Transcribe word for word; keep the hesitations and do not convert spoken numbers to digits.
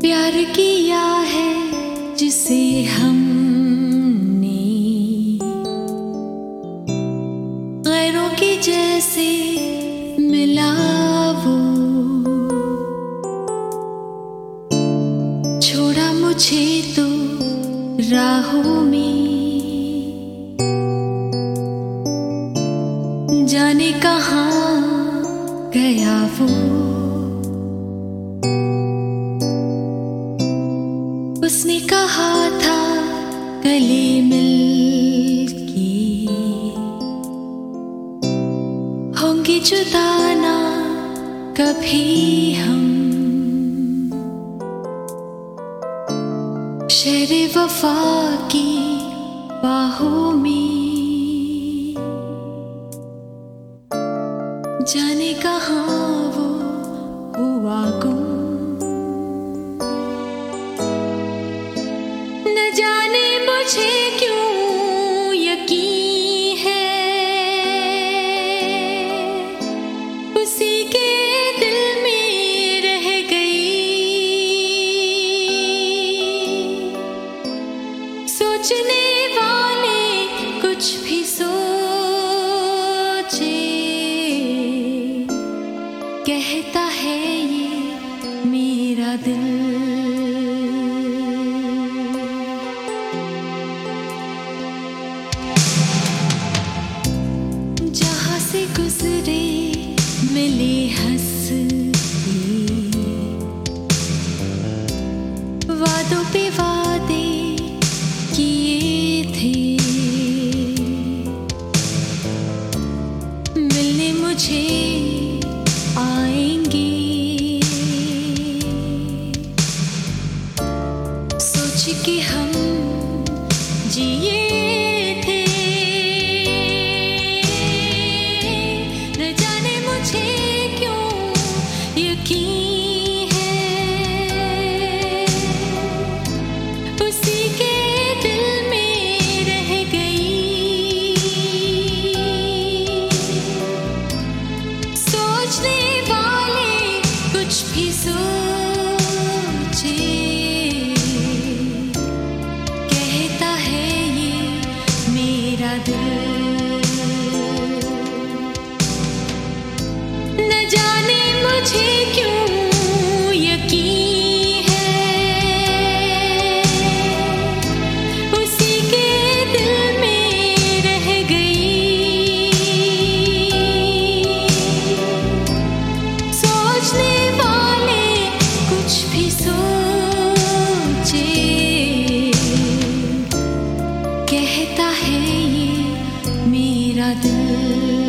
प्यार किया है जिसे हमने, गैरों की जैसे मिला वो, छोड़ा मुझे तो राहों में, जाने कहाँ गया वो। उसने कहा था गले मिल के होंगे जुदा ना कभी हम, शहरे वफा की बाहों में, जाने कहाँ वो हुआ गुम। न जाने मुझे क्यों यकीन है उसी के दिल में रह गई, सोचने वाले कुछ भी सोचे, कहता है ये मेरा दिल। जहाँ से गुजरे मिले हंस के, वादों पे वादे किए थे, मिलने मुझे आएंगे, सोच के हम जिए थे, न जाने मुझे क्यों यकीन है उसी के दिल में रह गई, सोचने वाले कुछ भी सोचे, कहता है ये मेरा दिल। न जाने मुझे क्यों यकीन है उसी के दिल में रह गई, सोचने वाले कुछ भी सोचे, कहता है ये मेरा दिल।